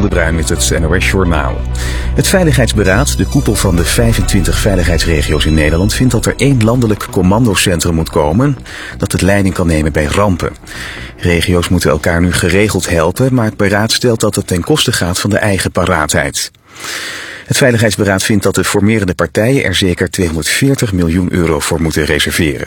de Bruin met het NOS Journaal. Het Veiligheidsberaad, de koepel van de 25 veiligheidsregio's in Nederland, vindt dat er 1 landelijk commandocentrum moet komen dat de leiding kan nemen bij rampen. Regio's moeten elkaar nu geregeld helpen, maar het beraad stelt dat het ten koste gaat van de eigen paraatheid. Het Veiligheidsberaad vindt dat de formerende partijen er zeker €240 miljoen voor moeten reserveren.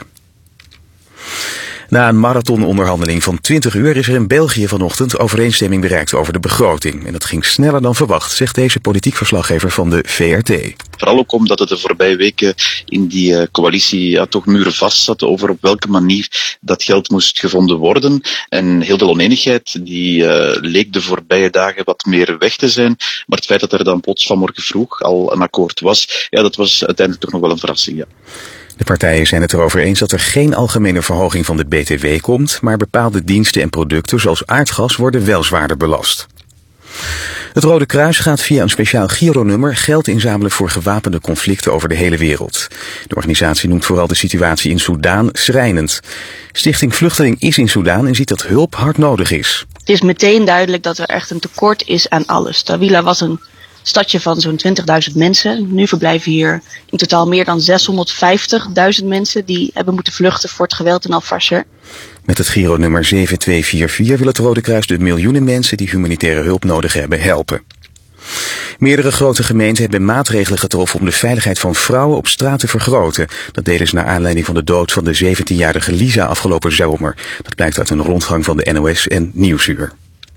Na een marathononderhandeling van 20 uur is er in België vanochtend overeenstemming bereikt over de begroting. En dat ging sneller dan verwacht, zegt deze politiek verslaggever van de VRT. Vooral ook omdat het de voorbije weken in die coalitie toch muren vast zat over op welke manier dat geld moest gevonden worden. En heel veel oneenigheid die leek de voorbije dagen wat meer weg te zijn. Maar het feit dat er dan plots vanmorgen vroeg al een akkoord was, ja, dat was uiteindelijk toch nog wel een verrassing. Ja. De partijen zijn het erover eens dat er geen algemene verhoging van de BTW komt, maar bepaalde diensten en producten zoals aardgas worden wel zwaarder belast. Het Rode Kruis gaat via een speciaal gironummer geld inzamelen voor gewapende conflicten over de hele wereld. De organisatie noemt vooral de situatie in Soedan schrijnend. Stichting Vluchteling is in Soedan en ziet dat hulp hard nodig is. Het is meteen duidelijk dat er echt een tekort is aan alles. Tawila was een stadje van zo'n 20.000 mensen. Nu verblijven hier in totaal meer dan 650.000 mensen die hebben moeten vluchten voor het geweld in Al-Fasher. Met het gironummer 7244 wil het Rode Kruis de miljoenen mensen die humanitaire hulp nodig hebben helpen. Meerdere grote gemeenten hebben maatregelen getroffen om de veiligheid van vrouwen op straat te vergroten. Dat deden ze naar aanleiding van de dood van de 17-jarige Lisa afgelopen zomer. Dat blijkt uit een rondgang van de NOS en Nieuwsuur.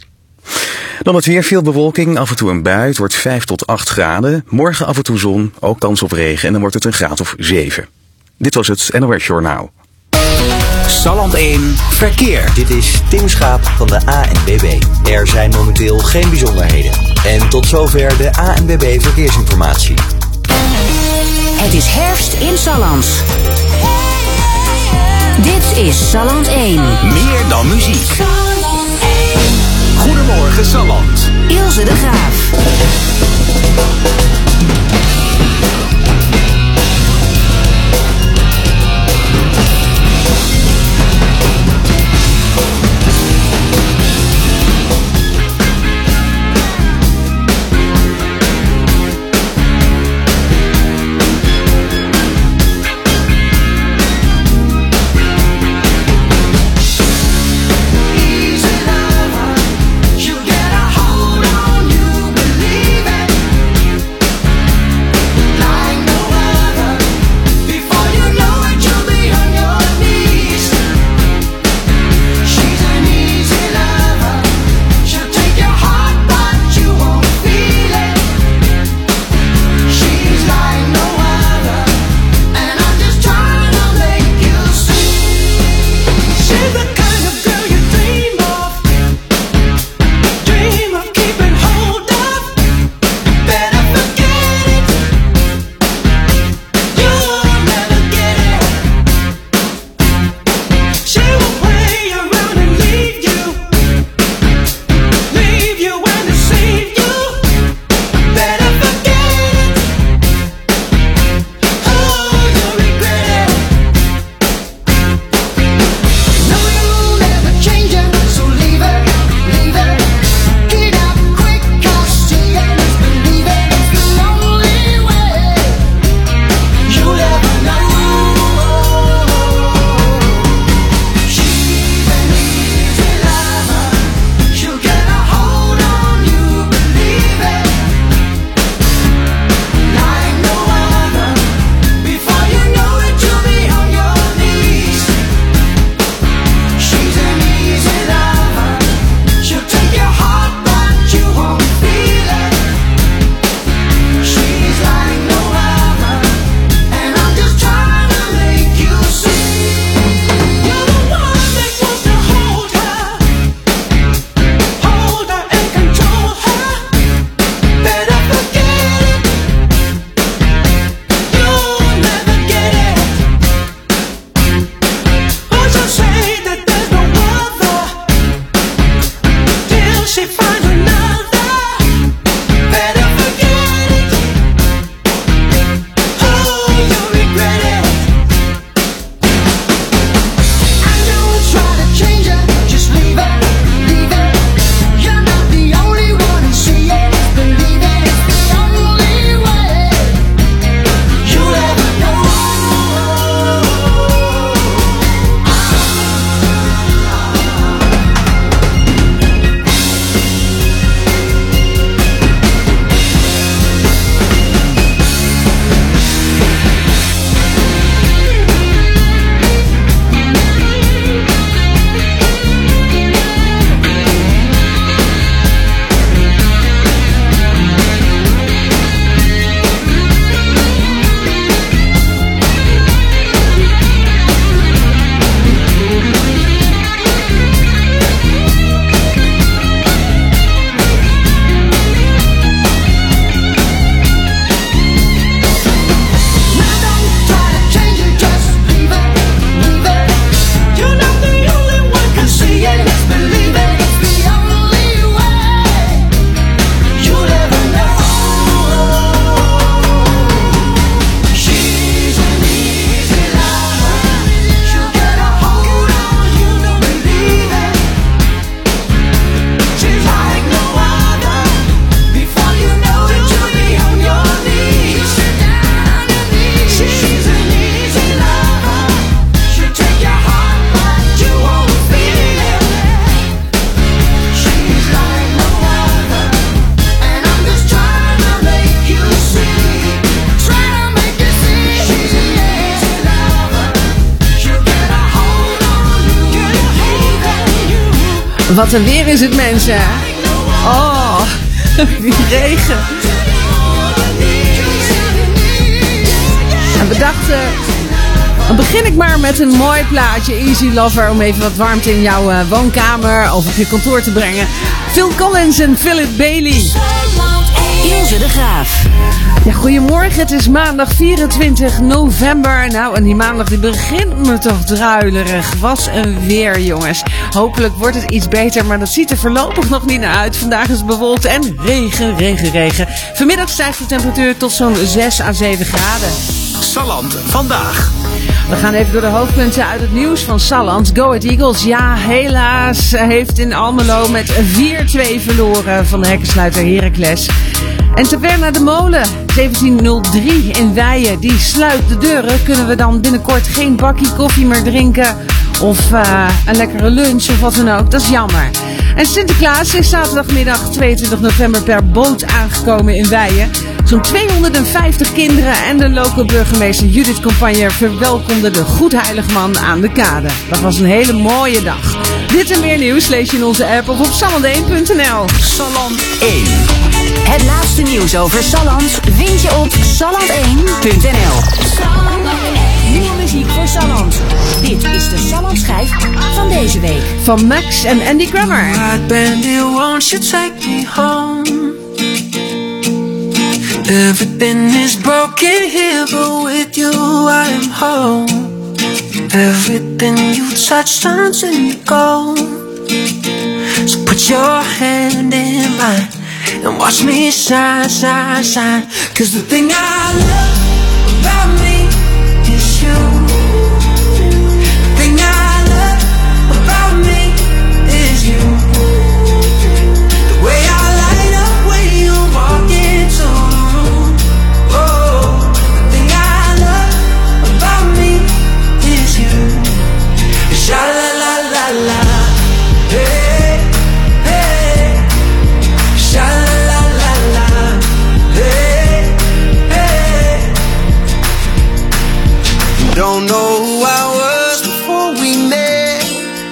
Dan het weer, veel bewolking, af en toe een bui. Het wordt 5 tot 8 graden. Morgen af en toe zon, ook kans op regen en dan wordt het een graad of 7. Dit was het NOS Journaal. Salland 1 Verkeer. Dit is Tim Schaap van de ANWB. Er zijn momenteel geen bijzonderheden. En tot zover de ANWB Verkeersinformatie. Het is herfst in Salland. Dit is Salland 1. Meer dan muziek. Goedemorgen Salland. Ilse de Graaf. Easy lover, you get a hold on you. Wat een weer is het, mensen. Oh, die regen. En we dachten, dan begin ik maar met een mooi plaatje, Easy Lover, om even wat warmte in jouw woonkamer of op je kantoor te brengen. Phil Collins en Philip Bailey. Ilse de Graaf. Ja, goedemorgen, het is maandag 24 november. Nou, en die maandag die begint me toch druilerig. Was een weer, jongens. Hopelijk wordt het iets beter, maar dat ziet er voorlopig nog niet naar uit. Vandaag is het bewolkt en regen. Vanmiddag stijgt de temperatuur tot zo'n 6 à 7 graden. Salland vandaag. We gaan even door de hoofdpunten uit het nieuws van Salland. Go Ahead Eagles, ja, helaas heeft in Almelo met 4-2 verloren van de hekkensluiter Heracles. En Taverna de Molen, 1703 in Weijen, die sluit de deuren. Kunnen we dan binnenkort geen bakkie koffie meer drinken of een lekkere lunch of wat dan ook. Dat is jammer. En Sinterklaas is zaterdagmiddag 22 november per boot aangekomen in Weijen. Zo'n 250 kinderen en de lokale burgemeester Judith Campagne verwelkomden de Goedheiligman aan de kade. Dat was een hele mooie dag. Dit en meer nieuws lees je in onze app of op salland1.nl. Salland 1. Het laatste nieuws over Salland vind je op salland1.nl. Nieuwe muziek voor Salland. Dit is de Salland-schijf van deze week. Van Max en Andy Grammer. White bandit, won't you take me home? Everything is broken here, but with you I am whole. Everything you touch turns into gold. So put your hand in mine and watch me shine, shine, shine. 'Cause the thing I love about me is you. The thing I love about me is you. The way I light up when you walk into the room. Oh, the thing I love about me is you. Sha la la la la. Hey, hey. Sha la la la la. Hey, hey. Don't know who I was before we met.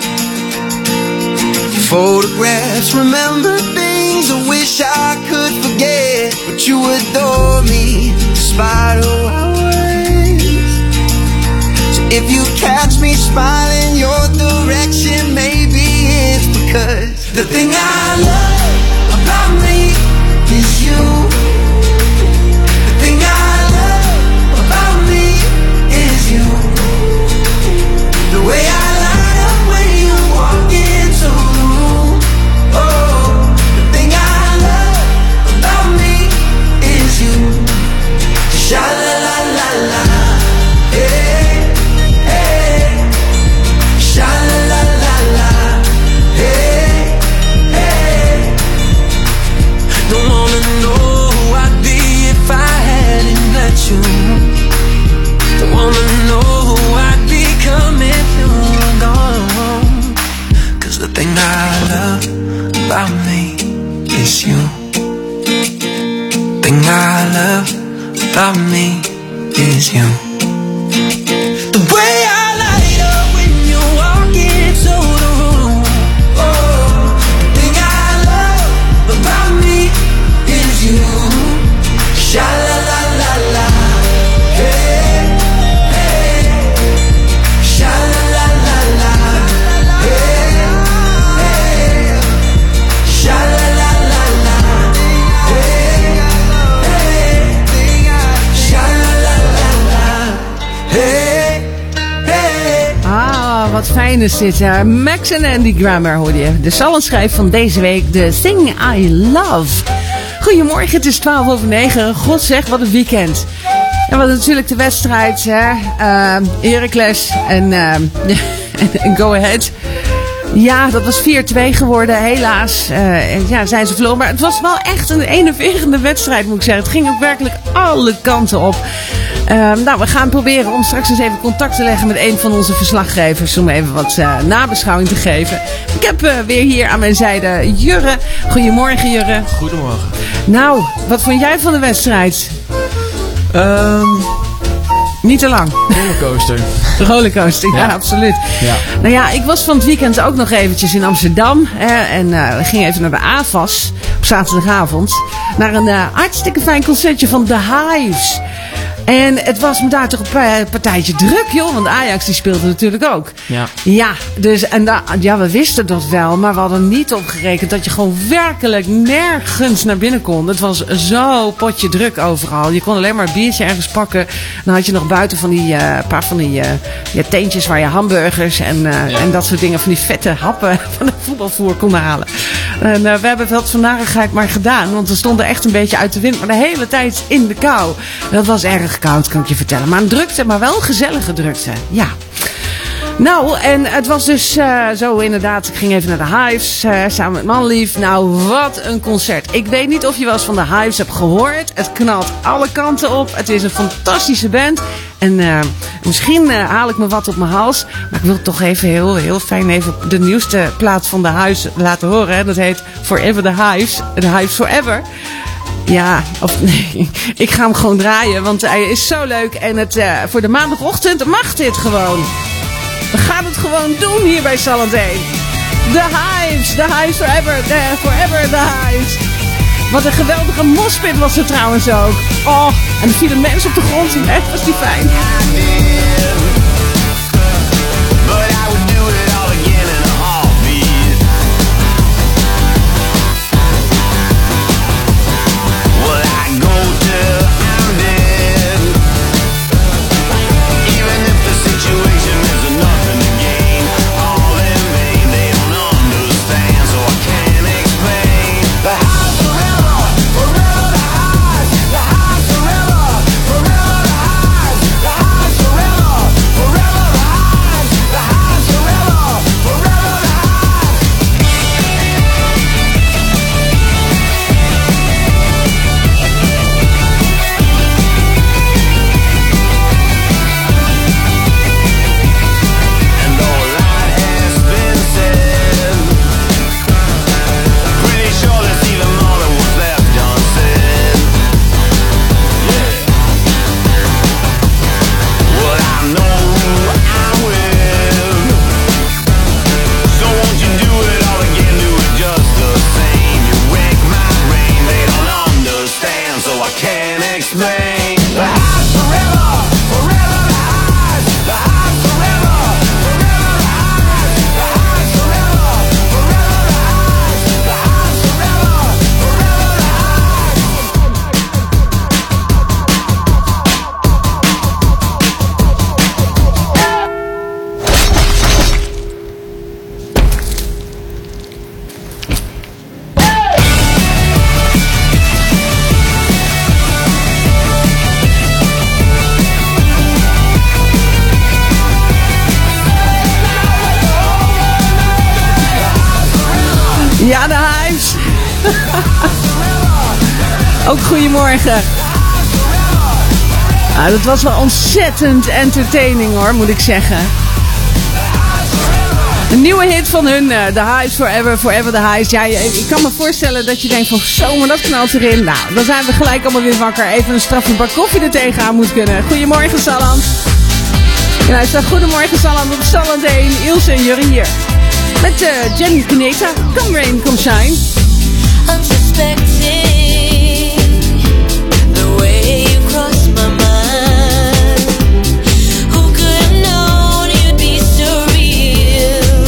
Photographs, remember things I wish I could forget. But you adore me, despite who I was. So if you catch me smiling your direction, maybe it's because the thing I love about me is you. The thing I love about me is you. The way I light up when you walk into the room. Oh, the thing I love about me is you. Sha la la la la. Hey, hey. Sha la la la la. Hey, hey. Don't wanna know who I'd be if I hadn't met you. Don't wanna know who I'd become if you were gone. 'Cause the thing I love about me is you. Thing I love about me is you. The way I light up when you walk into the room. Oh, the thing I love about me is you. Sha la la la la. Hey, hey. Sha la la la la. Hey, hey. Sha la la la la. Hey, hey. Sha la la la la. Hey, hey. Ah, wat fijn is dit. Max en Andy Grammer hoorde je. De Sallandschijf van deze week, The Thing I Love. Goedemorgen, het is 9:12. God zeg, wat een weekend. En wat natuurlijk de wedstrijd, hè. Heracles en Go Ahead. Ja, dat was 4-2 geworden, helaas. Ja, zijn ze verloren. Maar het was wel echt een enerverende wedstrijd, moet ik zeggen. Het ging ook werkelijk alle kanten op. Nou, we gaan proberen om straks eens even contact te leggen met een van onze verslaggevers. Om even wat nabeschouwing te geven. Ik heb weer hier aan mijn zijde Jurre. Goedemorgen, Jurre. Goedemorgen. Nou, wat vond jij van de wedstrijd? Niet te lang. Rollercoaster. De rollercoaster, ja, absoluut. Ja. Nou ja, ik was van het weekend ook nog eventjes in Amsterdam. En ging even naar de AFAS op zaterdagavond. Naar een hartstikke fijn concertje van The Hives. En het was me daar toch een partijtje druk, joh. Want Ajax die speelde natuurlijk ook. Ja. Ja, dus, we wisten dat wel. Maar we hadden niet opgerekend dat je gewoon werkelijk nergens naar binnen kon. Het was zo potje druk overal. Je kon alleen maar een biertje ergens pakken. Dan had je nog buiten van die paar van die tentjes waar je hamburgers en dat soort dingen. Van die vette happen van de voetbalvoer konden halen. En we hebben wat van narigheid maar gedaan. Want we stonden echt een beetje uit de wind. Maar de hele tijd in de kou. Dat was erg koud, kan ik je vertellen. Maar een drukte, maar wel een gezellige drukte. Ja. Nou, en het was dus zo inderdaad. Ik ging even naar de Hives samen met Manlief. Nou, wat een concert. Ik weet niet of je wel eens van de Hives hebt gehoord. Het knalt alle kanten op. Het is een fantastische band. En misschien haal ik me wat op mijn hals. Maar ik wil toch even heel fijn even de nieuwste plaat van de Hives laten horen. Hè. Dat heet Forever the Hives. The Hives Forever. Ja, of nee, ik ga hem gewoon draaien, want hij is zo leuk. En voor de maandagochtend mag dit gewoon. We gaan het gewoon doen hier bij Salland 1. The Hives Forever, Forever the Hives. Wat een geweldige moshpit was er trouwens ook. Oh, en er vielen mensen op de grond. Echt was die fijn. Ja, de Hives. Ook goedemorgen. Ah, dat was wel ontzettend entertaining hoor, moet ik zeggen. Een nieuwe hit van hun, The Hives Forever, Forever the Hives. Ja, ik kan me voorstellen dat je denkt van zo, maar dat knalt erin. Nou, dan zijn we gelijk allemaal weer wakker. Even een straffe bak koffie er tegenaan moet kunnen. Goedemorgen Salland. Ja, het staat Goedemorgen Salland op Salland 1. Ilse en Jurrie hier. Met Jenny Pineta. Come rain, come shine. Unsuspecting the way you cross my mind. Who could have known you'd be so real?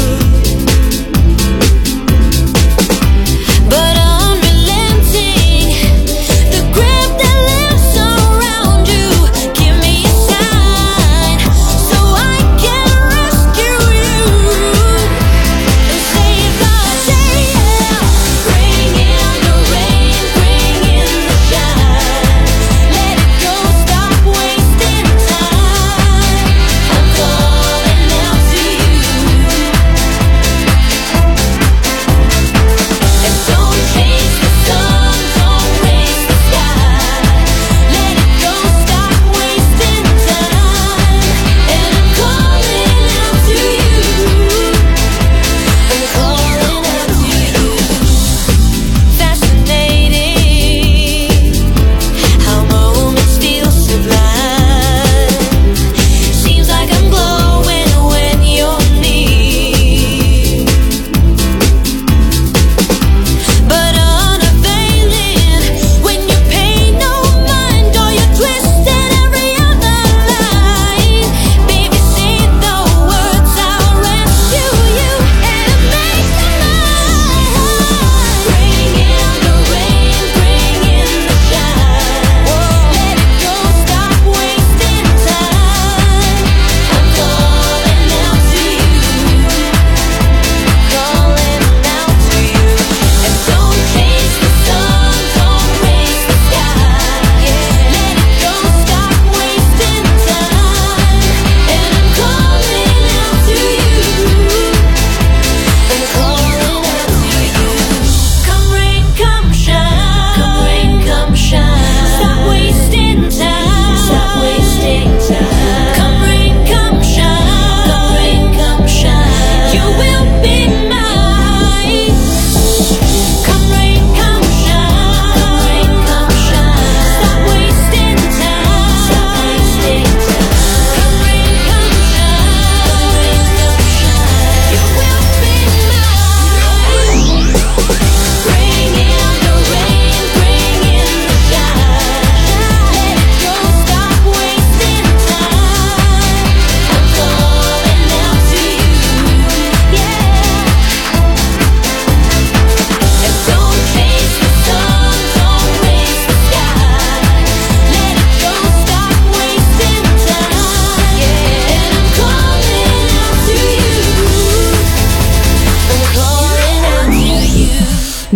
But unrelenting, the grip that lives around you. Give me a sign so I can rescue you. And save the day, bring in the rain.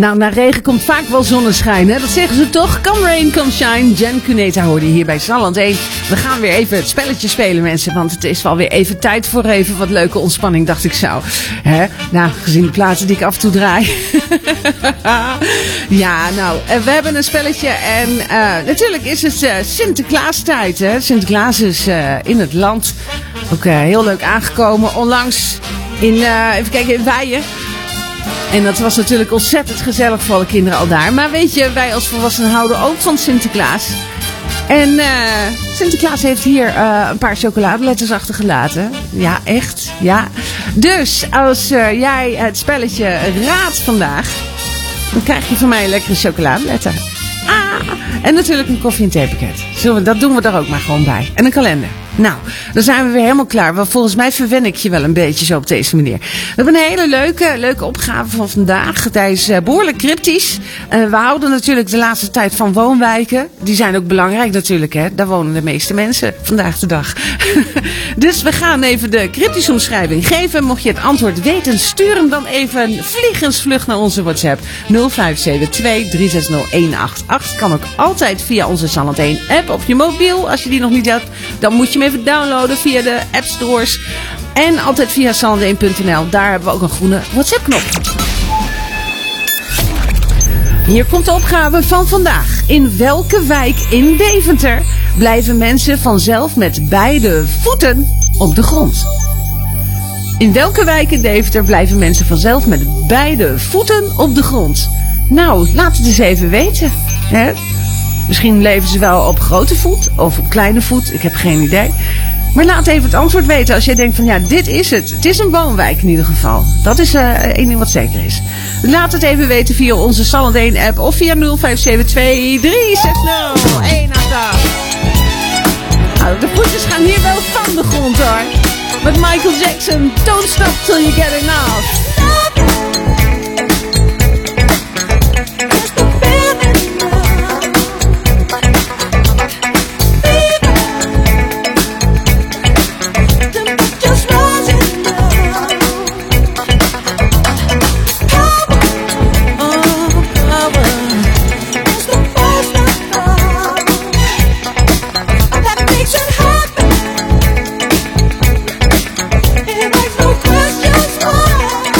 Nou, na regen komt vaak wel zonneschijn, hè? Dat zeggen ze toch? Come rain, come shine. Jen Cuneta hoorde je hier bij Salland 1. We gaan weer even het spelletje spelen, mensen. Want het is wel weer even tijd voor even wat leuke ontspanning, dacht ik zo. Hè? Nou, gezien de plaatsen die ik af en toe draai. Ja, nou, we hebben een spelletje. En natuurlijk is het Sinterklaastijd, hè? Sinterklaas is in het land ook heel leuk aangekomen. Onlangs in, even kijken, in Weijen. En dat was natuurlijk ontzettend gezellig voor alle kinderen al daar. Maar weet je, wij als volwassenen houden ook van Sinterklaas. En Sinterklaas heeft hier een paar chocoladeletters achtergelaten. Ja, echt. Ja. Dus als jij het spelletje raadt vandaag, dan krijg je van mij een lekkere chocoladeletter. En natuurlijk een koffie- en theepakket. Dat doen we er ook maar gewoon bij. En een kalender. Nou, dan zijn we weer helemaal klaar. Want volgens mij verwen ik je wel een beetje zo op deze manier. We hebben een hele leuke opgave van vandaag. Hij is behoorlijk cryptisch. We houden natuurlijk de laatste tijd van woonwijken. Die zijn ook belangrijk natuurlijk, hè. Daar wonen de meeste mensen vandaag de dag. Dus we gaan even de cryptische omschrijving geven. Mocht je het antwoord weten, stuur hem dan even vliegensvlug naar onze WhatsApp. 0572 360 188. Kan ook altijd via onze Salland 1 app op je mobiel. Als je die nog niet hebt, dan moet je hem even downloaden via de app stores. En altijd via salland1.nl. Daar hebben we ook een groene WhatsApp knop. Hier komt de opgave van vandaag. In welke wijk in Deventer blijven mensen vanzelf met beide voeten op de grond? In welke wijk in Deventer blijven mensen vanzelf met beide voeten op de grond? Nou, laat het eens even weten. Hè? Misschien leven ze wel op grote voet of op kleine voet. Ik heb geen idee. Maar laat even het antwoord weten als jij denkt van ja, dit is het. Het is een woonwijk in ieder geval. Dat is één ding wat zeker is. Laat het even weten via onze Salland 1 app of via 0572 360 188. Nou, de voetjes gaan hier wel van de grond hoor. Met Michael Jackson, Don't Stop Till You Get Enough. It makes no questions why.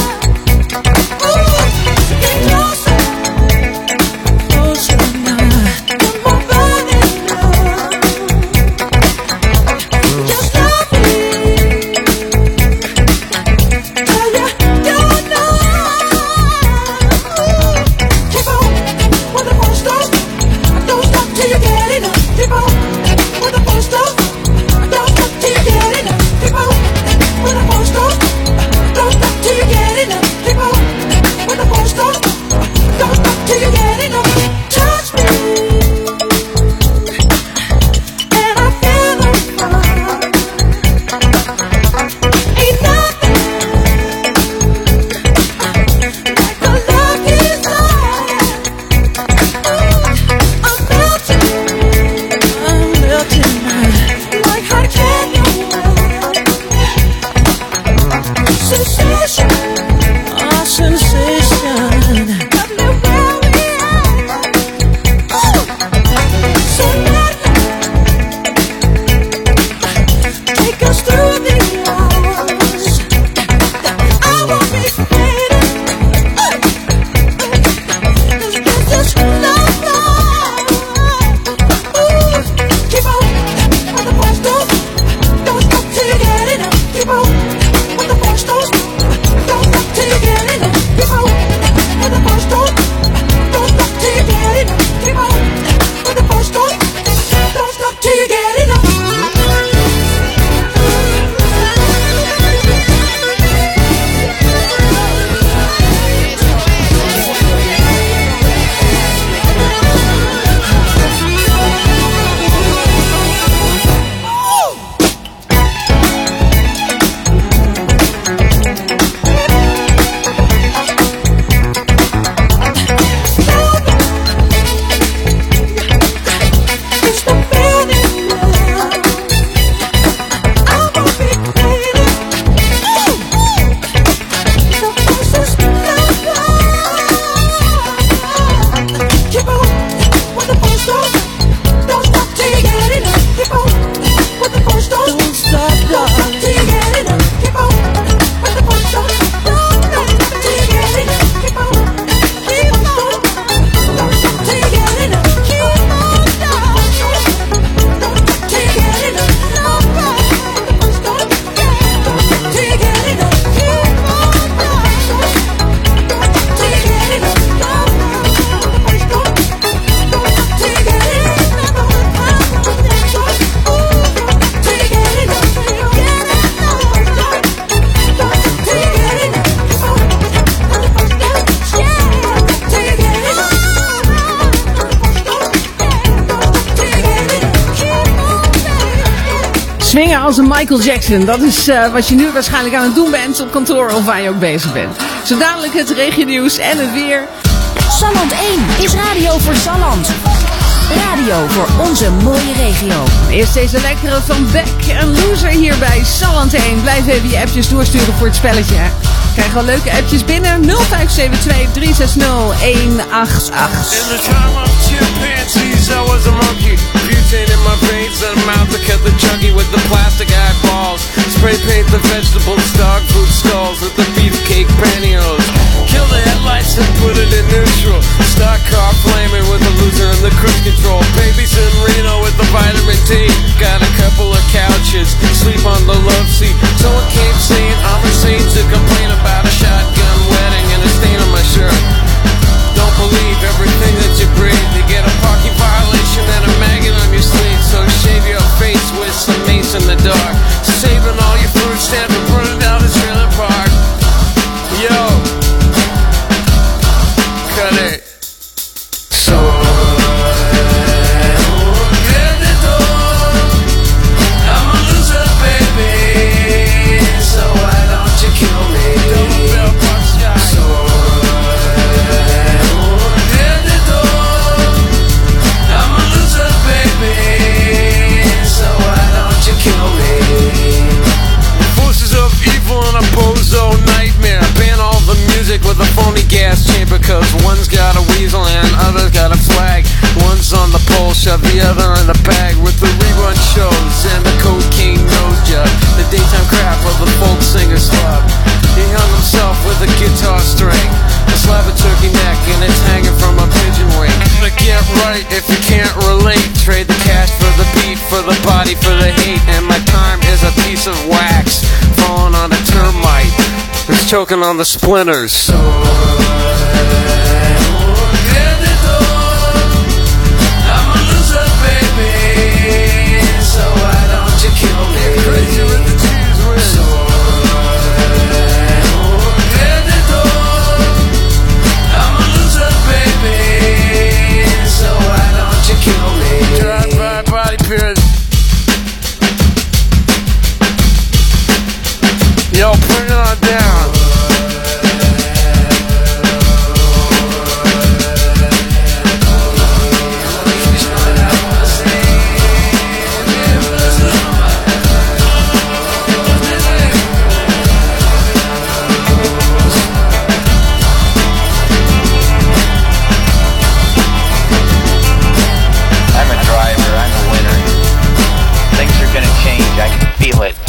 Swingen als een Michael Jackson. Dat is wat je nu waarschijnlijk aan het doen bent op kantoor of waar je ook bezig bent. Zo dadelijk het regionieuws en het weer. Salland 1 is radio voor Salland. Radio voor onze mooie regio. Eerst deze lekkere van Beck en Loser hier bij Salland 1. Blijf even je appjes doorsturen voor het spelletje. Krijg al leuke appjes binnen. 0572 360 188. In the time of chimpanzees, I was a monkey. Butane in my veins and a mouth that kept the chunky with the plastic eyeballs. Spray paint the vegetables, dog food stalls with the beefcake pantyhose. Kill the headlights and put it in neutral. Stock car flaming with the loser and the cruise control. Babies in Reno with the vitamin D. Got a couple of couches, sleep on the love seat. Someone came saying I'm insane to complain about a shotgun wedding and a stain on my shirt. Don't believe everything that you breathe. You get a parking violation and a maggot on your sleeve. So shave your face with some mace in the dark. Saving all your food stamps and burning down the trailer park. Yo, cut it. So I'm a loser, baby. So why don't you kill me? So I'm a loser, baby. So why don't you kill me? Forces of evil and a bozo nightmare. Ban all the music with a phony gas chamber. Cause one's got a weasel and other's got a flag. One's on the pole, shove the other in the bag. With the rerun shows and the cocaine nose job. The daytime crap of the folk singer's club. He hung himself with a guitar string. A slab of turkey neck and it's hanging from a pigeon wing. But get right if you can't relate. Trade the cash for the beat, for the body, for the hate. And my time is a piece of wax falling on a termite. It's choking on the splinters. So I'm a loser, baby. So why don't you kill me? Crazy with the cheese whiz. So I'm a loser, baby. So why don't you kill me? Drive-by body pierce. Yo, bring it on down. I'm a driver, I'm a winner. Things are gonna change, I can feel it.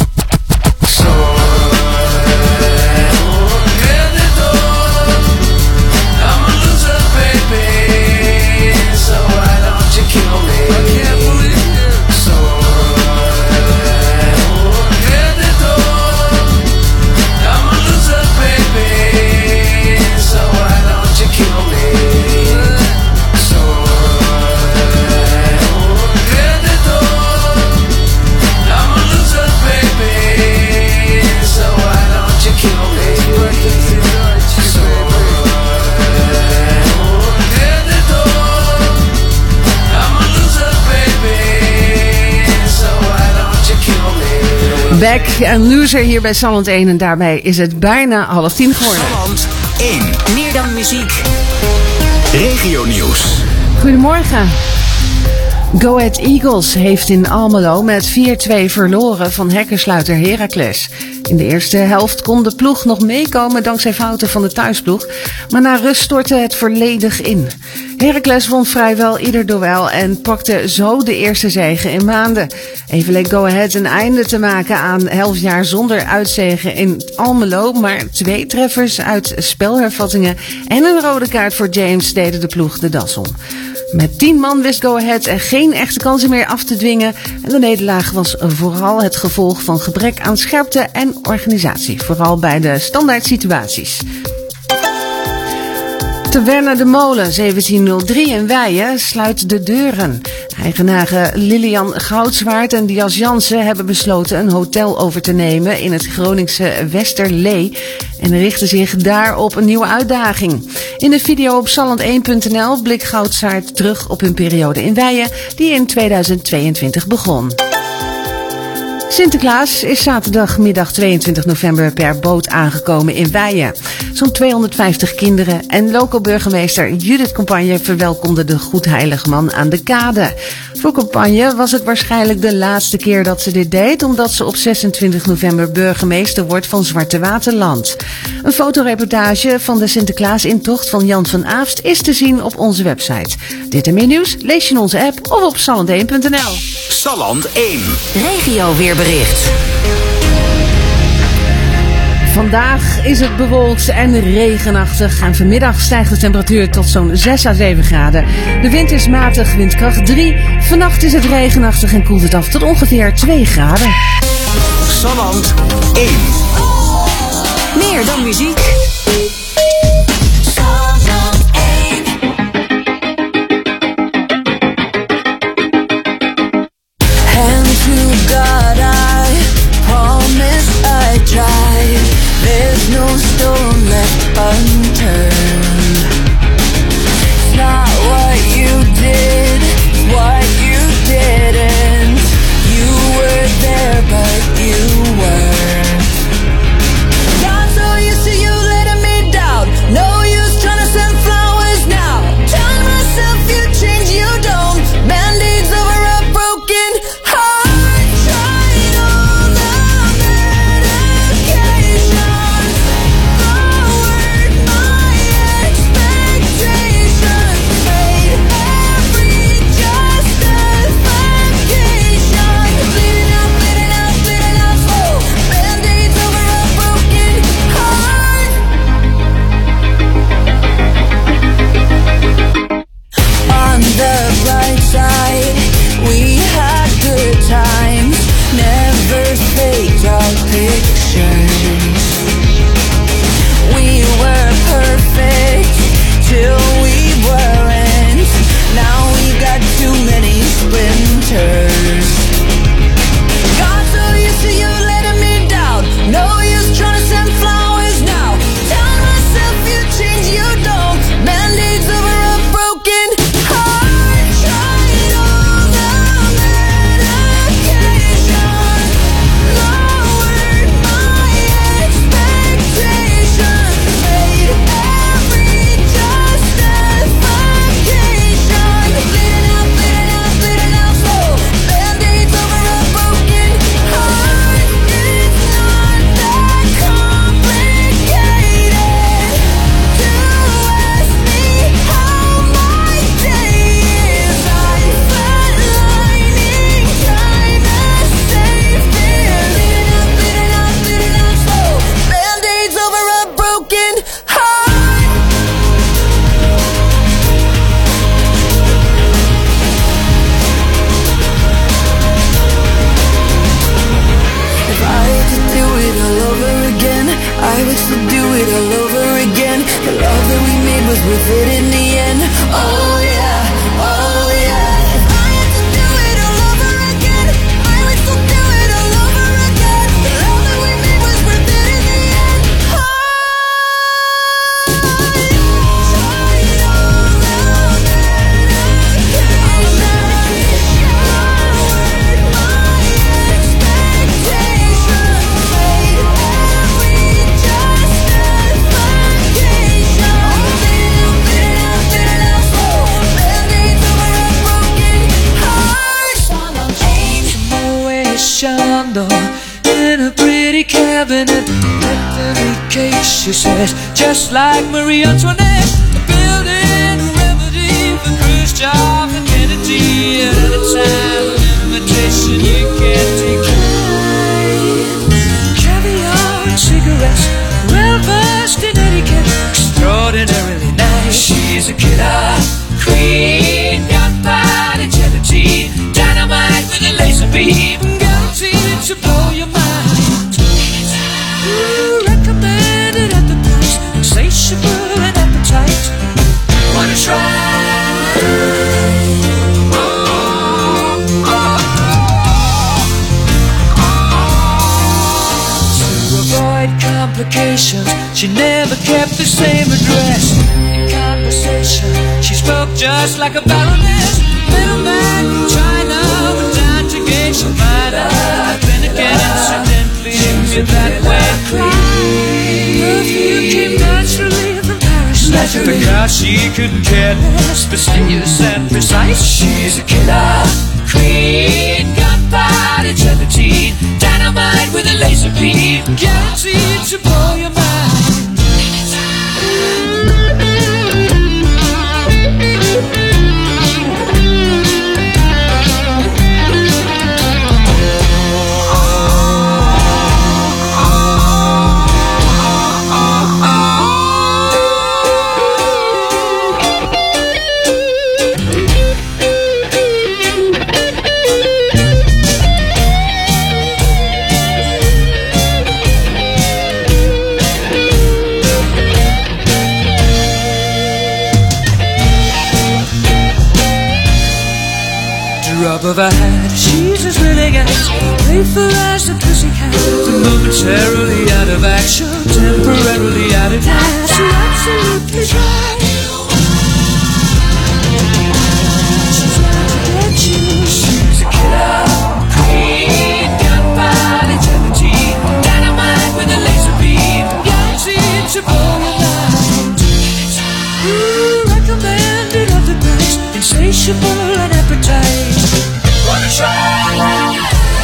Beck en Loser hier bij Salland 1 en daarbij is het bijna 9:30 geworden. Salland 1. Meer dan muziek. Regionieuws. Goedemorgen. Go Ahead Eagles heeft in Almelo met 4-2 verloren van hekkersluiter Heracles. In de eerste helft kon de ploeg nog meekomen dankzij fouten van de thuisploeg. Maar na rust stortte het volledig in. Heracles won vrijwel ieder duel en pakte zo de eerste zege in maanden. Even leek Go Ahead een einde te maken aan 11 jaar zonder uitzegen in Almelo. Maar 2 treffers uit spelhervattingen en een rode kaart voor James deden de ploeg de das om. Met 10 man wist Go Ahead er geen echte kansen meer af te dwingen. En de nederlaag was vooral het gevolg van gebrek aan scherpte en organisatie. Vooral bij de standaard situaties. Taverna de Molen 1703 in Weijen sluit de deuren. Eigenaren Lilian Goudswaard en Dias Jansen hebben besloten een hotel over te nemen in het Groningse Westerlee en richten zich daar op een nieuwe uitdaging. In de video op salland1.nl blikt Goudswaard terug op hun periode in Weijen die in 2022 begon. Sinterklaas is zaterdagmiddag 22 november per boot aangekomen in Weijen. Zo'n 250 kinderen en loco-burgemeester Judith Campagne verwelkomde de goedheilige man aan de kade. Voor Campagne was het waarschijnlijk de laatste keer dat ze dit deed, omdat ze op 26 november burgemeester wordt van Zwartewaterland. Een fotoreportage van de Sinterklaas-intocht van Jan van Aafst is te zien op onze website. Dit en meer nieuws lees je in onze app of op salland1.nl. Salland 1. Regio weerbericht. Vandaag is het bewolkt en regenachtig en vanmiddag stijgt de temperatuur tot zo'n 6 à 7 graden. De wind is matig, windkracht 3. Vannacht is het regenachtig en koelt het af tot ongeveer 2 graden. Salland 1. Meer dan muziek. There's no stone left unturned. It's not what you did, it's what you didn't. You were there, but you weren't. Got so used to you letting me down. No use trying to send flowers now. Telling myself you change, you don't. Band-aids over a broken heart. Tried all the medication. Lowered my expectations. Made every justification. Bleeding out, bleeding out, bleeding out slow. Band-aids over a broken heart. On the bright side, we had good times. Never faked our pictures. We were perfect till we weren't. Now we got too many splinters. Got so used to you letting me down. No use trying to send flowers now. Telling myself you change, you don't. Band-aids over a broken heart. Tried all the medication. Lowered my expectations. Made every justification. Bleeding out, bleeding out, bleeding out slow. Band-aids over a broken heart. It's not that complicated to ask me how my day is. I flatlining, trying to save it. Bleeding out, bleeding out, bleeding out slow. Band-aids over a broken heart. If I had to do it all over again, I would still do it all over again. The love that we made was worth it in the end. Oh yeah, oh yeah. If I had to do it all over again, I would still do it all over again. The love that we made was worth it in the end. Oh, tried all the medication. Lowered my expectations. Made every justification. Bleeding out, bleeding out, bleeding out slow. Band-aids over a broken heart. Moesando in a pretty cabinet, Anthony case, she says, just like Marie Antoinette, a building remedy for Khrushchev and Kennedy. At a time of invitation you can't decline. Caviar and cigarettes, well versed in etiquette, extraordinarily nice. She's a killer queen, gunpowder gelatine, dynamite with a laser beam, guaranteed to blow your mind. Recommended at the price, insatiable and appetite. Wanna try? To avoid complications, she never kept the same address. In conversation, she spoke just like a baroness. Middleman from China, went down to Geisha Minor. Then again, me that wet cream. Perfume came naturally from Paris. Left the couch, she couldn't care less, fastidious and precise. She's a killer queen, gunpowder gelatine, dynamite with a laser beam, guaranteed to blow your mind. Drop of a hat, she's as willing as playful as a pussycat. Momentarily out of action, temporarily out of gas. So absolutely dry. She's out to get you. She's a killer queen, gunpowder gelatine, dynamite with a laser beam, guaranteed to blow your mind. Recommended of the price, insatiable and appetite. Wanna try?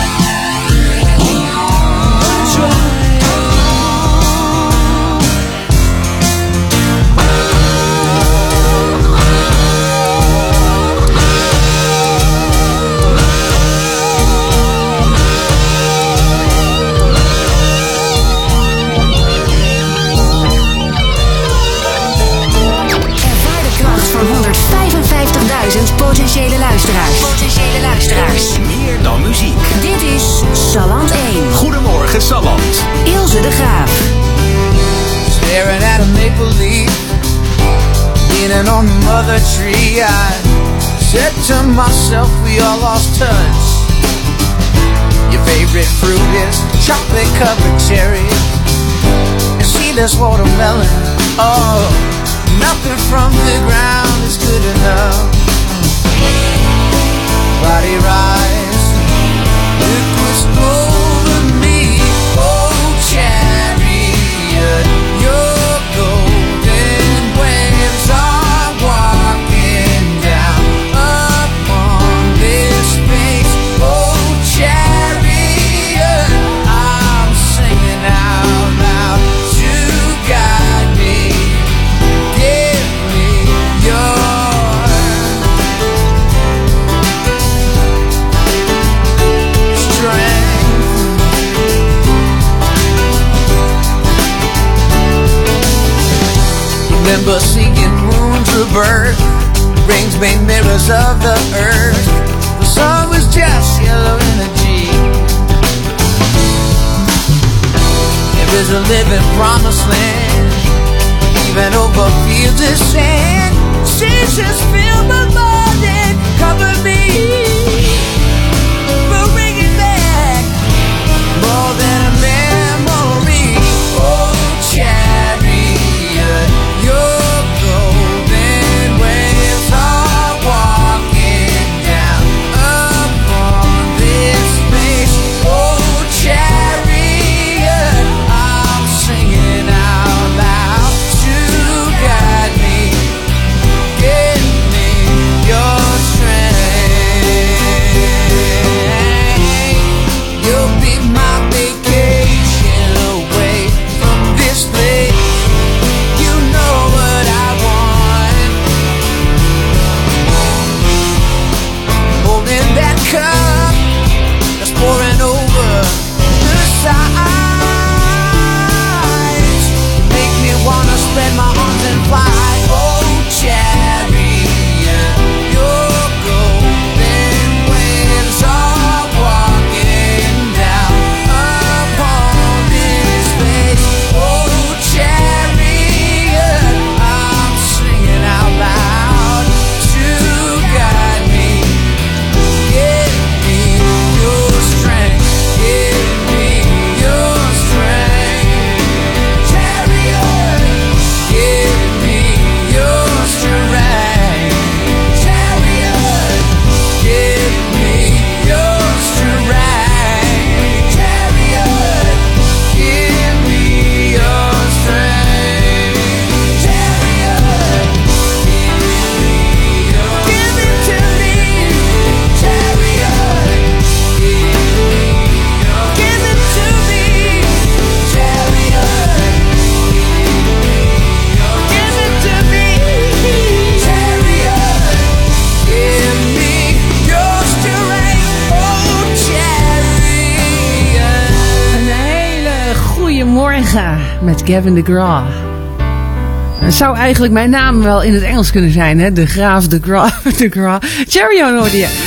Potentiële luisteraars. Meer dan muziek. Dit is Salland 1. Goedemorgen Salland. Ilse de Graaf. Staring at a maple leaf, leaning on the mother tree, I said to myself, we all lost touch. Your favorite fruit is chocolate covered cherry and seedless watermelon. Oh, nothing from the ground is good enough. Body rise, liquids over me. Oh, chariot, your golden waves are walking down upon this space. Oh, chariot, I'm singing out loud to guide me. Give me your remember seeing moons rebirth, rings made mirrors of the earth. The sun was just yellow energy. There is a living promised land, even over fields of sand. Seasons fill my mind and cover me. We're bringing back more than a memory. Oh, chariot, your golden waves are walking down upon this space. Oh, chariot, I'm singing out loud to guide me. Give me your Omega met Gavin DeGraw. Het zou eigenlijk mijn naam wel in het Engels kunnen zijn, hè? De Graaf DeGraw. Cherry hoorde je.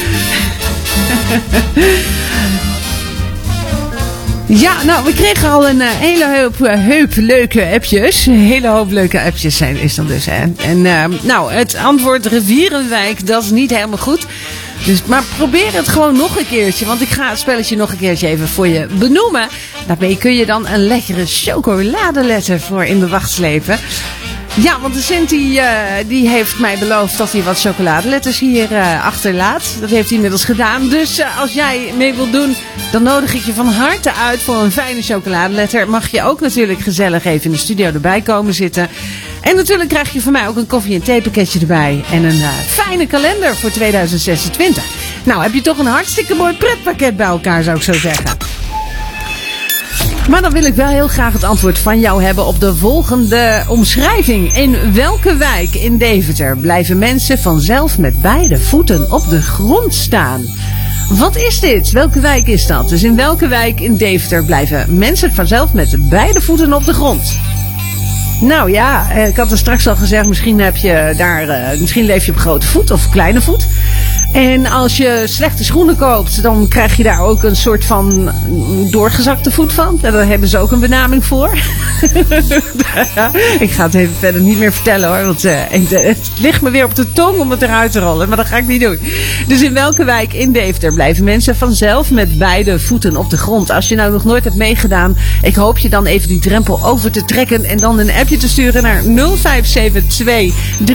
Ja, nou, we kregen al een hele hoop leuke appjes. Een hele hoop leuke appjes is dan dus, hè. En nou, het antwoord Rivierenwijk, dat is niet helemaal goed. Dus, maar probeer het gewoon nog een keertje. Want ik ga het spelletje nog een keertje even voor je benoemen. Daarmee kun je dan een lekkere chocoladeletter voor in de wacht slepen. Ja, want de Sint die heeft mij beloofd dat hij wat chocoladeletters hier achterlaat. Dat heeft hij inmiddels gedaan. Dus als jij mee wilt doen, dan nodig ik je van harte uit voor een fijne chocoladeletter. Mag je ook natuurlijk gezellig even in de studio erbij komen zitten. En natuurlijk krijg je van mij ook een koffie- en theepakketje erbij. En een fijne kalender voor 2026. Nou, heb je toch een hartstikke mooi pretpakket bij elkaar, zou ik zo zeggen. Maar dan wil ik wel heel graag het antwoord van jou hebben op de volgende omschrijving. In welke wijk in Deventer blijven mensen vanzelf met beide voeten op de grond staan? Wat is dit? Welke wijk is dat? Dus in welke wijk in Deventer blijven mensen vanzelf met beide voeten op de grond? Nou ja, ik had er straks al gezegd, misschien leef je op grote voet of kleine voet. En als je slechte schoenen koopt, dan krijg je daar ook een soort van doorgezakte voet van. Daar hebben ze ook een benaming voor. Ik ga het even verder niet meer vertellen hoor, want het ligt me weer op de tong om het eruit te rollen. Maar dat ga ik niet doen. Dus in welke wijk in Deventer blijven mensen vanzelf met beide voeten op de grond? Als je nou nog nooit hebt meegedaan, ik hoop je dan even die drempel over te trekken en dan een appje te sturen naar 0572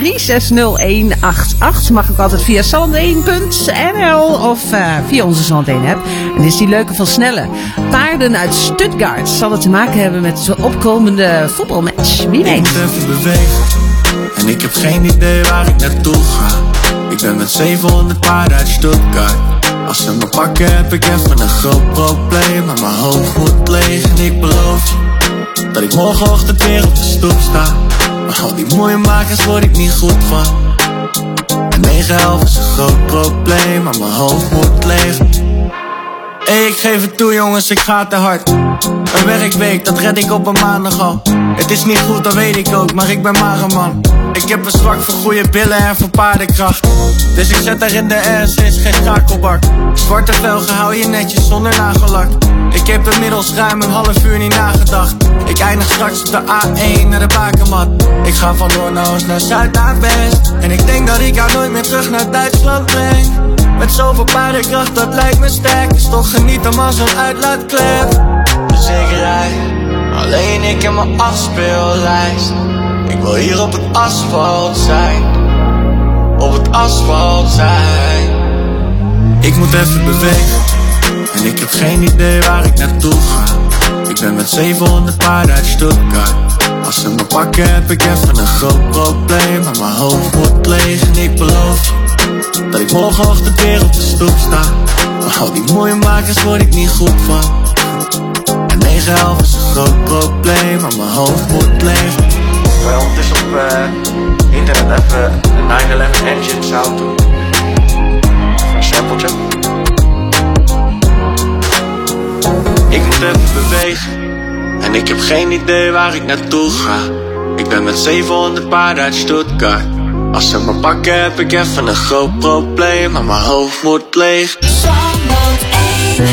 360188. Mag ook altijd via Saland1.nl of via onze Saland 1 app. En dit is die leuke van Snelle. Paarden uit Stuttgart. Zal het te maken hebben met zo'n opkomende voetbalmatch? Wie weet. Ik moet even bewegen. En ik heb geen idee waar ik naartoe ga. Ik ben met 700 paarden uit Stuttgart. Als ze me pakken heb ik even een groot probleem. Maar mijn hoofd wordt leeg en ik beloof je dat ik morgenochtend weer op de stoep sta. Maar al die mooie makers word ik niet goed van. En 9-11 is een groot probleem, maar mijn hoofd wordt leeg. Hey, ik geef het toe jongens, ik ga te hard. Een werkweek, dat red ik op een maandag al. Het is niet goed, dat weet ik ook, maar ik ben maar een man. Ik heb een zwak voor goede billen en voor paardenkracht. Dus ik zet er in de S, is geen schakelbak. Zwarte velgen hou je netjes zonder nagellak. Ik heb inmiddels ruim een half uur niet nagedacht. Ik eindig straks op de A1 naar de bakermat. Ik ga van Noord naar Zuid naar West. En ik denk dat ik jou nooit meer terug naar Duitsland breng. Met zoveel paardenkracht, dat lijkt me sterk. Is toch genieten als een uitlaatklep. Dus ik rij, alleen ik en mijn afspeellijst. Ik wil hier op het asfalt zijn. Op het asfalt zijn. Ik moet even bewegen. En ik heb geen idee waar ik naartoe ga. Ik ben met 700 paarden uit Stuttgart. Als ze me pakken heb ik even een groot probleem. Maar mijn hoofd wordt leeg en ik beloof je dat ik morgenochtend weer op de stoep sta. Maar al die mooie makers word ik niet goed van. En 9-11 is een groot probleem, maar mijn hoofd wordt leeg. Wij ondertussen op internet even de 9/11 engine sound doen. Een sampletje. Ik moet even bewegen. En ik heb geen idee waar ik naartoe ga. Ik ben met 700 paarden uit Stuttgart. Als ze me pakken heb ik even een groot probleem, maar mijn hoofd wordt leeg. Saland 1.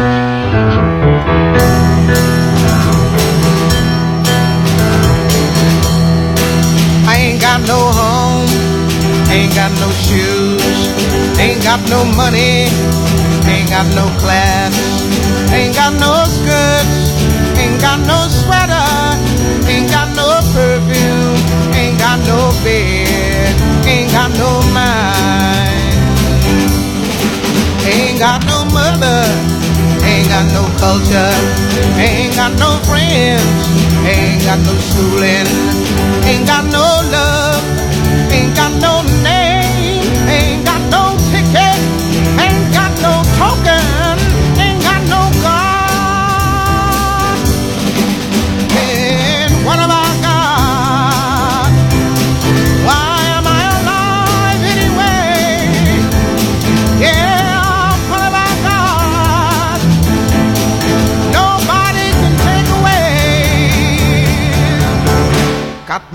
I ain't got no home, ain't got no shoes, ain't got no money, ain't got no class, ain't got no skirts, ain't got no sweater, ain't got no perfume, ain't got no bed, ain't got no mind, ain't got no mother, ain't got no culture, ain't got no friends, ain't got no schooling, ain't got no love, ain't got no name, ain't got no ticket, ain't got no token, ain't got no God. And what have I got? Why am I alive anyway? Yeah, what have I got? Nobody can take away.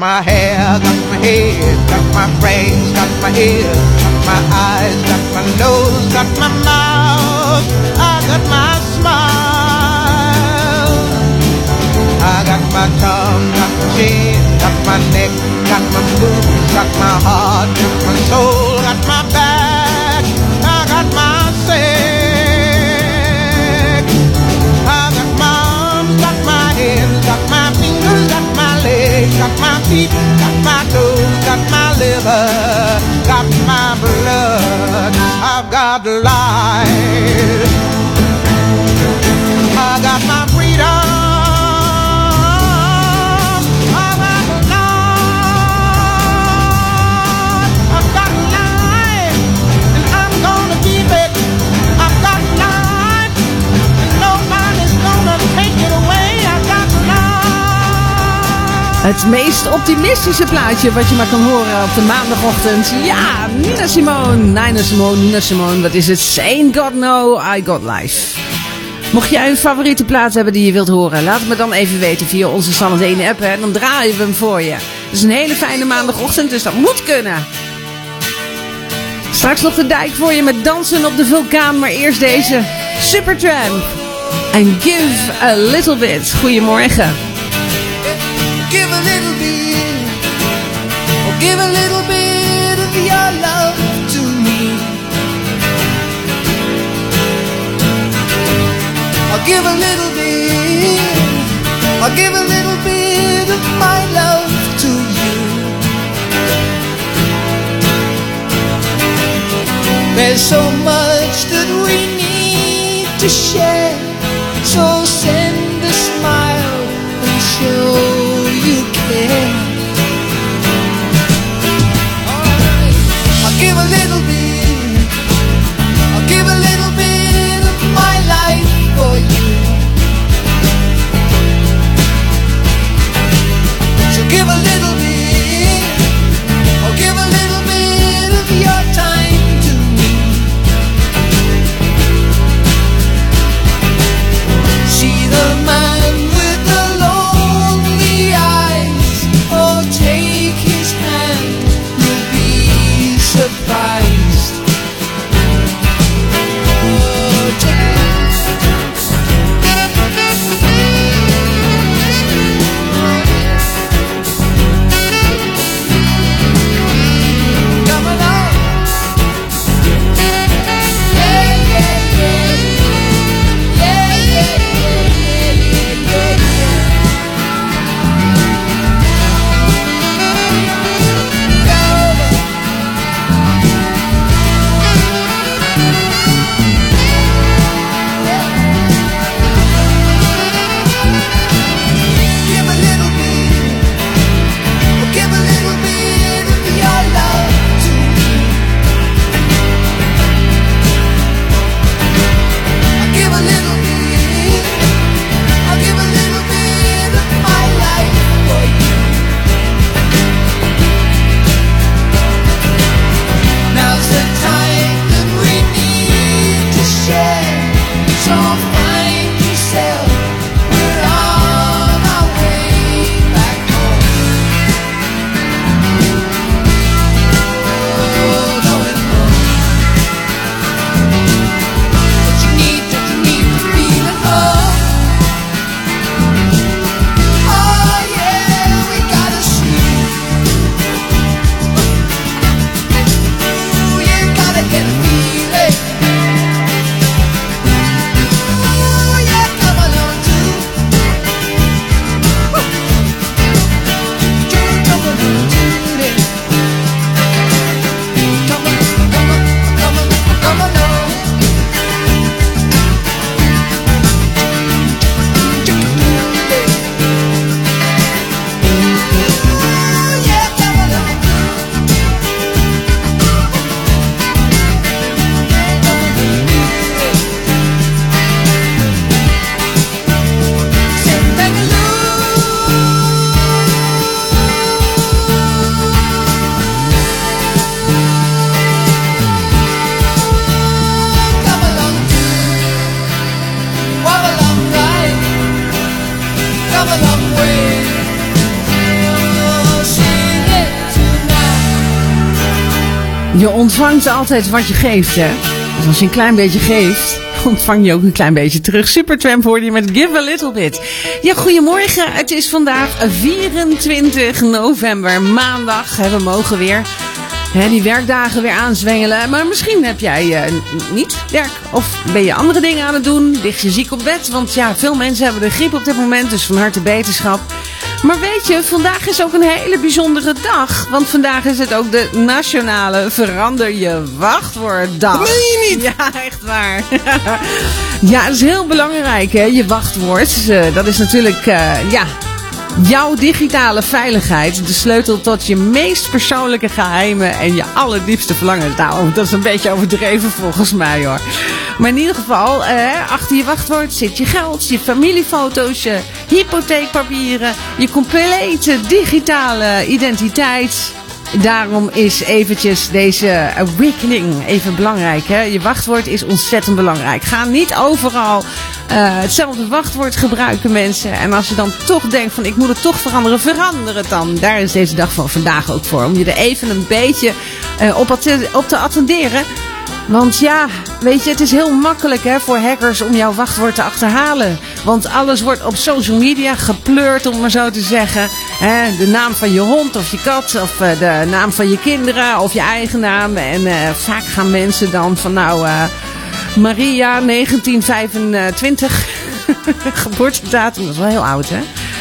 my hair, got my head, got my brains, got my ears, got my eyes, got my nose, got my mouth, I got my smile. I got my tongue, got my chin, got my neck, got my boobs, got my heart, got my soul, got my back, I got my sex. I got my arms, got my hands, got my fingers, got my legs, got my feet, got my toes, got my liver, got my blood, I've got life. I got my freedom. Het meest optimistische plaatje wat je maar kan horen op de maandagochtend. Ja, Nina Simone, wat is het? Ain't got no, I got life. Mocht jij een favoriete plaat hebben die je wilt horen, laat het me dan even weten via onze Salland 1 app. Hè. Dan draaien we hem voor je. Het is een hele fijne maandagochtend, dus dat moet kunnen. Straks nog de dijk voor je met dansen op de vulkaan, maar eerst deze Supertramp. And give a little bit. Goedemorgen. Give a little bit, or give a little bit of your love to me. I'll give a little bit, I'll give a little bit of my love to you. There's so much that we need to share, so send a smile and show you care. Alright, I'll give a little bit, I'll give a little bit of my life for you. So give a little bit, I'll give a little bit of your time to me. Je ontvangt altijd wat je geeft, hè. Dus als je een klein beetje geeft, ontvang je ook een klein beetje terug. Supertramp hoorde je met Give a Little Bit. Ja, goedemorgen. Het is vandaag 24 november, maandag. We mogen weer die werkdagen weer aanzwengelen. Maar misschien heb jij niet werk. Of ben je andere dingen aan het doen. Lig je ziek op bed. Want ja, veel mensen hebben de griep op dit moment. Dus van harte beterschap. Maar weet je, vandaag is ook een hele bijzondere dag. Want vandaag is het ook de nationale Verander je wachtwoorddag. Dat meen je niet? Ja, echt waar. Ja, dat is heel belangrijk, hè, je wachtwoord. Dat is natuurlijk, jouw digitale veiligheid. De sleutel tot je meest persoonlijke geheimen en je allerdiepste verlangens. Nou, dat is een beetje overdreven volgens mij, hoor. Maar in ieder geval, achter je wachtwoord zit je geld, je familiefoto's, je hypotheekpapieren, je complete digitale identiteit. Daarom is eventjes deze awakening even belangrijk. Hè? Je wachtwoord is ontzettend belangrijk. Ga niet overal hetzelfde wachtwoord gebruiken, mensen. En als je dan toch denkt van ik moet het toch veranderen, verander het dan. Daar is deze dag van vandaag ook voor. Om je er even een beetje op te attenderen. Want ja, weet je, het is heel makkelijk voor hackers om jouw wachtwoord te achterhalen. Want alles wordt op social media gepleurd, om maar zo te zeggen. De naam van je hond of je kat of de naam van je kinderen of je eigen naam. En vaak gaan mensen dan van Maria 1925, geboortedatum, dat is wel heel oud, hè?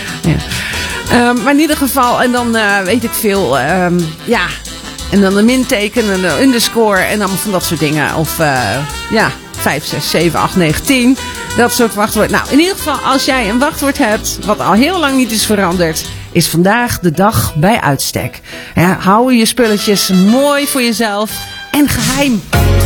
Ja. Maar in ieder geval, en dan weet ik veel, en dan een minteken en een underscore en allemaal van dat soort dingen. Of 5, 6, 7, 8, 9, 10. Dat soort wachtwoord. Nou, in ieder geval, als jij een wachtwoord hebt wat al heel lang niet is veranderd, is vandaag de dag bij uitstek. Hou je spulletjes mooi voor jezelf en geheim.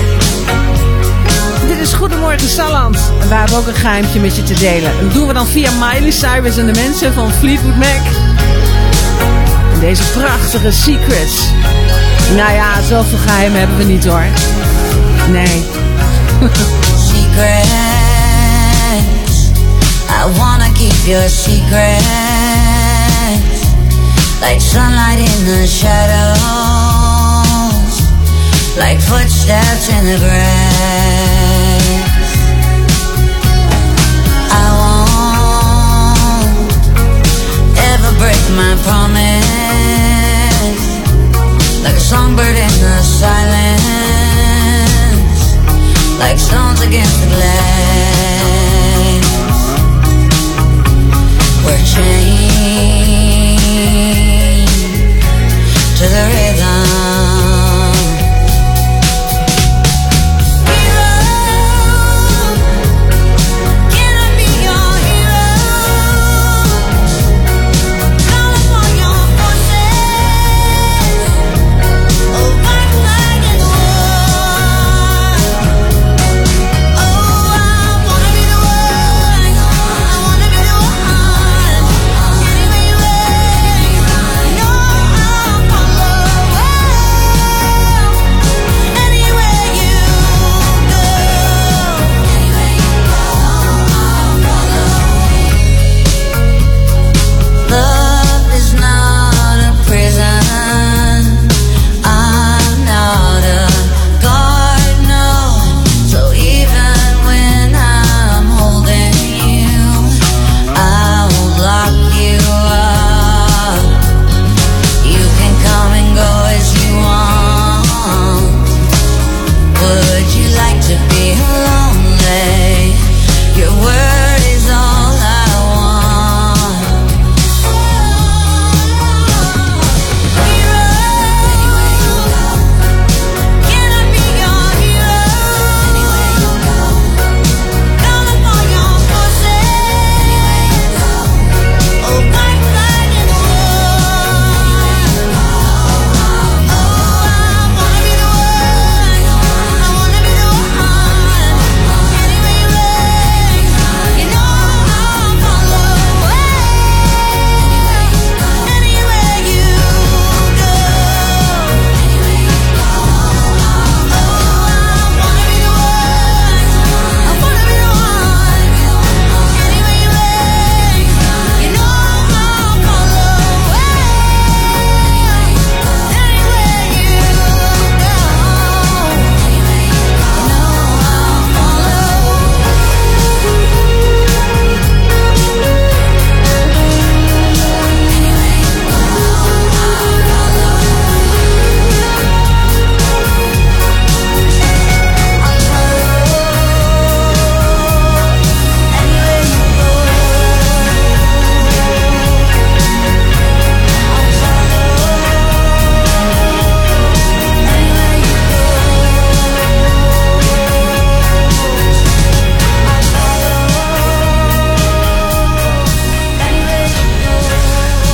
Dit is Goedemorgen Salland. En we hebben ook een geheimtje met je te delen. En dat doen we dan via Miley Cyrus en de mensen van Fleetwood Mac. En deze prachtige Secrets. Nou ja, zoveel geheimen hebben we niet, hoor. Nee. Secrets, I wanna keep your secrets, like sunlight in the shadows, like footsteps in the grass. I won't ever break my promise, like a songbird in the silence, like stones against the glass. We're chained to the rhythm.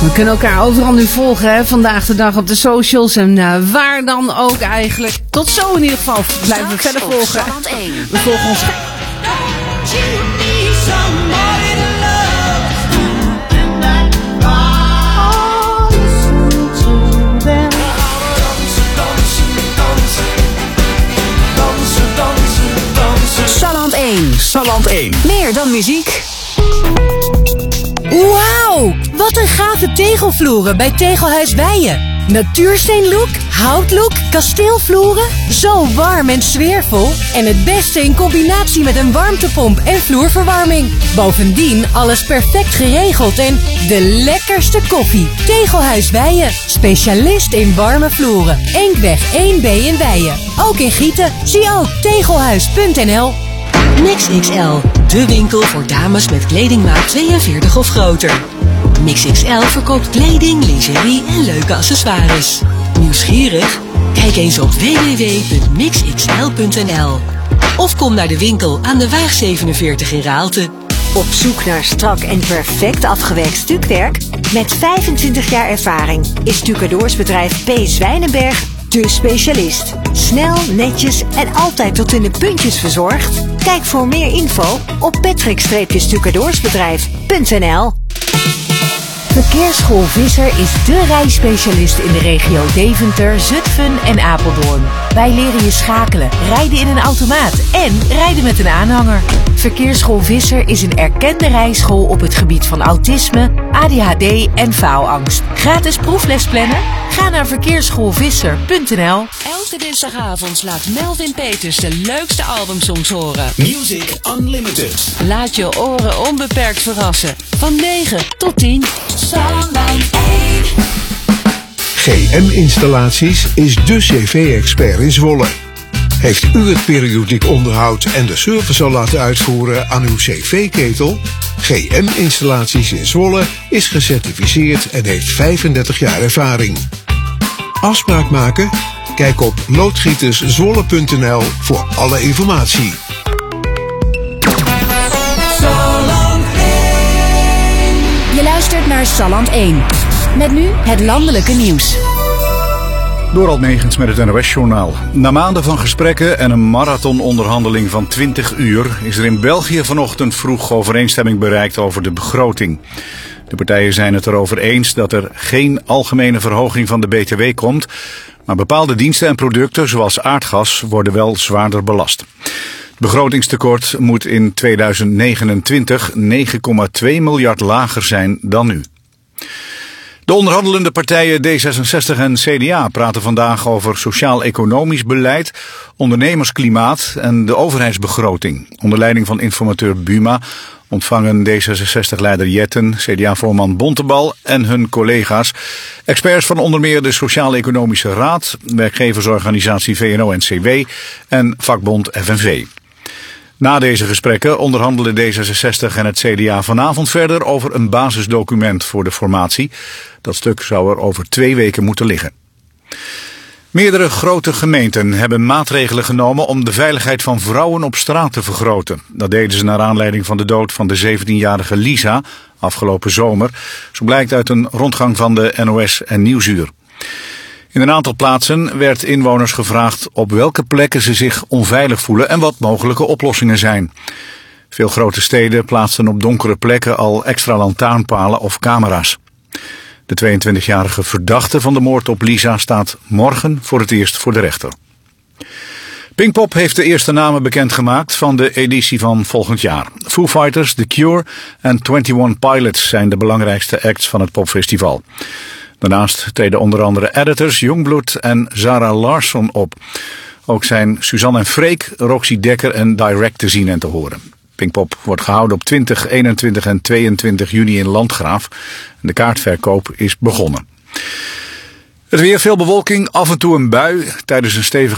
We kunnen elkaar overal nu volgen, hè? Vandaag de dag op de socials en waar dan ook eigenlijk. Tot zo in ieder geval. Blijven we verder volgen. We volgen ons. Salland 1. Salland 1. Meer dan muziek. Wauw, wat een gave tegelvloeren bij Tegelhuis Weijen. Natuursteenlook, houtlook, kasteelvloeren. Zo warm en sfeervol. En het beste in combinatie met een warmtepomp en vloerverwarming. Bovendien alles perfect geregeld en de lekkerste koffie. Tegelhuis Weijen, specialist in warme vloeren. Enkweg 1B in Weijen. Ook in Gieten. Zie ook tegelhuis.nl. Mix XL, de winkel voor dames met kledingmaat 42 of groter. Mix XL verkoopt kleding, lingerie en leuke accessoires. Nieuwsgierig? Kijk eens op www.mixxl.nl. Of kom naar de winkel aan de Waag 47 in Raalte. Op zoek naar strak en perfect afgewerkt stukwerk? Met 25 jaar ervaring is stucadoorsbedrijf P. Zwijnenberg de specialist. Snel, netjes en altijd tot in de puntjes verzorgd? Kijk voor meer info op patrick-stucadoorsbedrijf.nl. Verkeersschool Visser is dé rijspecialist in de regio Deventer, Zutphen en Apeldoorn. Wij leren je schakelen, rijden in een automaat en rijden met een aanhanger. Verkeersschool Visser is een erkende rijschool op het gebied van autisme, ADHD en faalangst. Gratis proeflesplanner? Ga naar verkeersschoolvisser.nl. Elke dinsdagavond laat Melvin Peters de leukste albumsongs horen. Music Unlimited. Laat je oren onbeperkt verrassen. Van 9 tot 10. GM-installaties is de CV-expert in Zwolle. Heeft u het periodiek onderhoud en de service al laten uitvoeren aan uw CV-ketel? GM-installaties in Zwolle is gecertificeerd en heeft 35 jaar ervaring. Afspraak maken? Kijk op loodgieterszwolle.nl voor alle informatie. Je luistert naar Salland 1. Met nu het landelijke nieuws. Dorald Megens met het NOS-journaal. Na maanden van gesprekken en een marathononderhandeling van 20 uur... is er in België vanochtend vroeg overeenstemming bereikt over de begroting. De partijen zijn het erover eens dat er geen algemene verhoging van de BTW komt... maar bepaalde diensten en producten, zoals aardgas, worden wel zwaarder belast. Het begrotingstekort moet in 2029 9,2 miljard lager zijn dan nu. De onderhandelende partijen D66 en CDA praten vandaag over sociaal-economisch beleid, ondernemersklimaat en de overheidsbegroting. Onder leiding van informateur Buma ontvangen D66-leider Jetten, CDA-voorman Bontebal en hun collega's experts van onder meer de Sociaal-Economische Raad, werkgeversorganisatie VNO-NCW en vakbond FNV. Na deze gesprekken onderhandelen D66 en het CDA vanavond verder over een basisdocument voor de formatie. Dat stuk zou er over 2 weken moeten liggen. Meerdere grote gemeenten hebben maatregelen genomen om de veiligheid van vrouwen op straat te vergroten. Dat deden ze naar aanleiding van de dood van de 17-jarige Lisa afgelopen zomer. Zo blijkt uit een rondgang van de NOS en Nieuwsuur. In een aantal plaatsen werd inwoners gevraagd op welke plekken ze zich onveilig voelen en wat mogelijke oplossingen zijn. Veel grote steden plaatsten op donkere plekken al extra lantaarnpalen of camera's. De 22-jarige verdachte van de moord op Lisa staat morgen voor het eerst voor de rechter. Pinkpop heeft de eerste namen bekendgemaakt van de editie van volgend jaar. Foo Fighters, The Cure en 21 Pilots zijn de belangrijkste acts van het popfestival. Daarnaast treden onder andere Editors, Youngblood en Zara Larsson op. Ook zijn Suzanne en Freek, Roxy Dekker en Direct te zien en te horen. Pinkpop wordt gehouden op 20, 21 en 22 juni in Landgraaf. De kaartverkoop is begonnen. Het weer, veel bewolking, af en toe een bui. Tijdens een stevige